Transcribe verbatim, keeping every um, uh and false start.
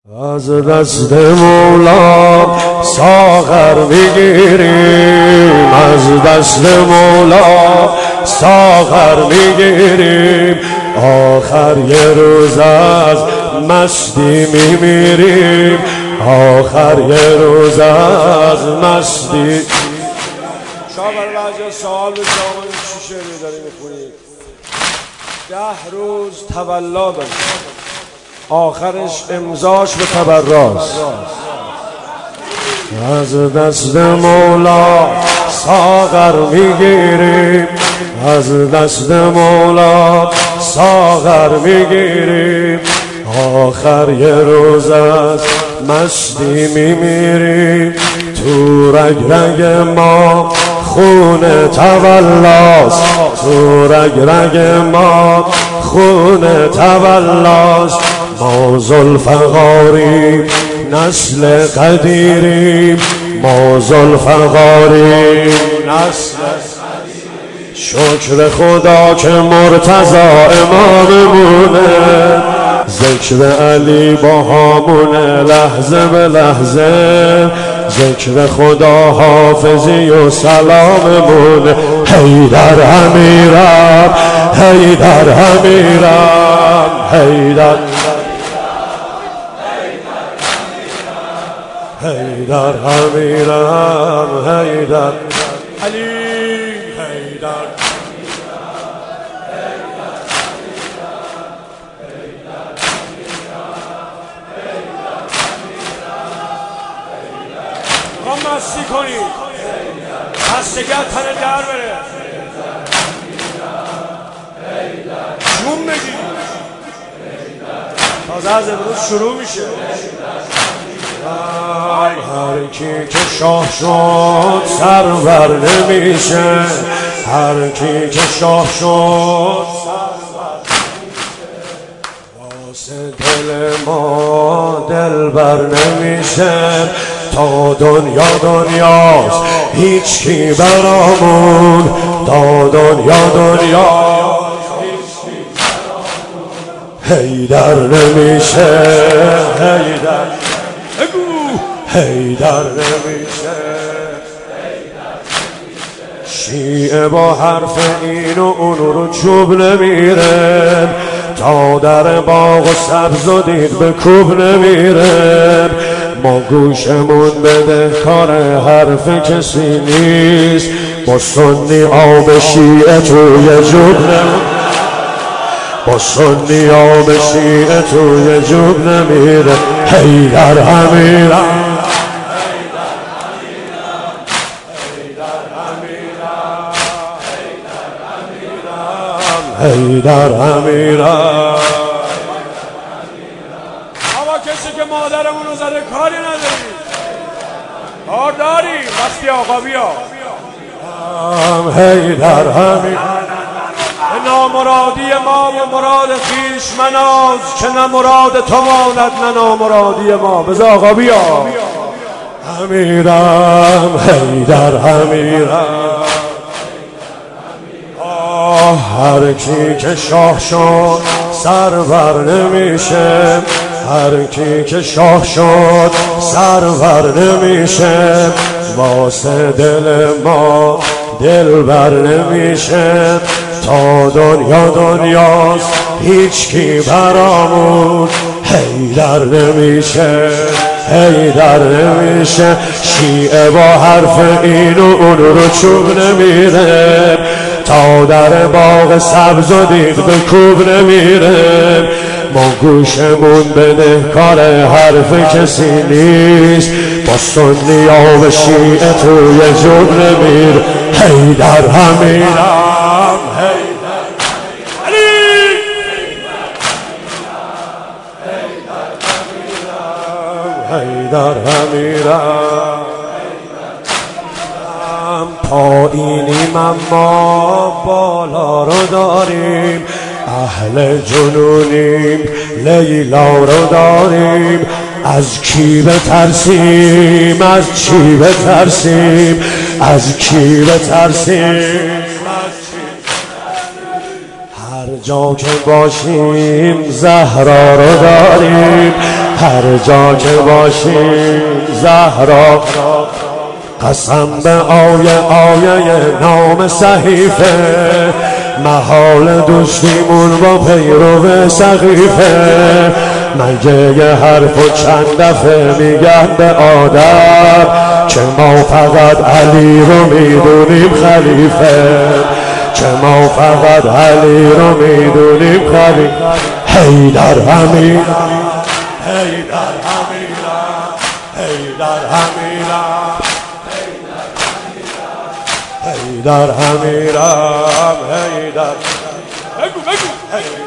از دست مولا ساغر میگیریم، از دست مولا ساغر میگیریم، آخر یه روز از مستی میمیریم، آخر یه روز از مستی. شما برای بعضی سوال به جامعه چی شعری داری میخونید؟ ده روز تولا داریم، آخرش امضاش به تبراست. از دست مولا ساغر میگیریم، از دست مولا ساغر میگیریم، آخر یه روز از مستی میمیریم، تو رگ رگ ما خون تولاست، تو رگ رگ ما خون تولاست، ما ذوالفقاریم نسل قدیریم، ما ذوالفقاریم نسل قدیریم. شکر خدا که مرتضی اماممونه، ذکر علی با همونه لحظه به لحظه، ذکر خدا حافظی و سلاممونه. حیدر امیرم، حیدر امیرم، حیدر حیدر امیرم، حیدر علی حیدر. ما مستی کنید، خستگی تن در بره، جون بگید، تازه از امروز شروع میشه. هر کی که شاه شد سرور نمیشه، هر کی که شاه شد سرور نمیشه، واسه دل ما دلبر نمیشه، تا دنیا دنیاست هیچ کی برامون، تا دنیا دنیاست هیچ کی برامون. حیدر نمیشه، حیدر حیدر نمیشه، شیعه با حرف این و اون رو چوب نمیره، تا در باغ و سبز و دید به کوب نمیره، ما گوشمون بده کار حرف کسی نیست، با سنی آب شیعه توی جوب نمیره، با سنی آب شیعه توی جوب نمیره. حیدر امیرم، حیدر امیرم. اما کسی که مادرمون رو زده کاری نداریم، کار داریم، بستی آقا بیا. حیدر امیرم. نامرادی ما و مراد خویش مناز، که نه مراد تو ماند نه نامرادی ما. بذار آقا بیا. امیرم، حیدر امیرم. هر کی که شاه شد سرور نمیشه، هر کی که شاه شد سرور نمیشه، واسه دل ما دلبر نمیشه، تا دنیا دنیاست هیچ کی برامون. حیدر نمیشه، حیدر نمیشه، شیعه با حرف این و اون رو چوب نمیره، تا در باغ سبز و دید به کوب نمیره، ما گوشمون بده کار حرف کسی نیست، با سنی آب شیعه توی جوب نمیره. حیدر امیرم، حیدر علی حیدر امیرم. پایینیم اما بالا رو داریم، اهل جنونیم لیلا رو داریم، از کی بترسیم، از چی بترسیم، از کی بترسیم، هر جا که باشیم زهرا رو داریم، هر جا که باشی زهرا قسم به آیه آیه نام صحیفه محال دوستیمون با پیرو سقیفه مگه یه حرف و چند دفعه میگن به آدم که ما فقط علی رو میدونیم خلیفه که ما فقط علی رو میدونیم خلیفه حیدر امیرم حیدر امیرم حیدر امیرم حیدر امیرم حیدر بگو بگو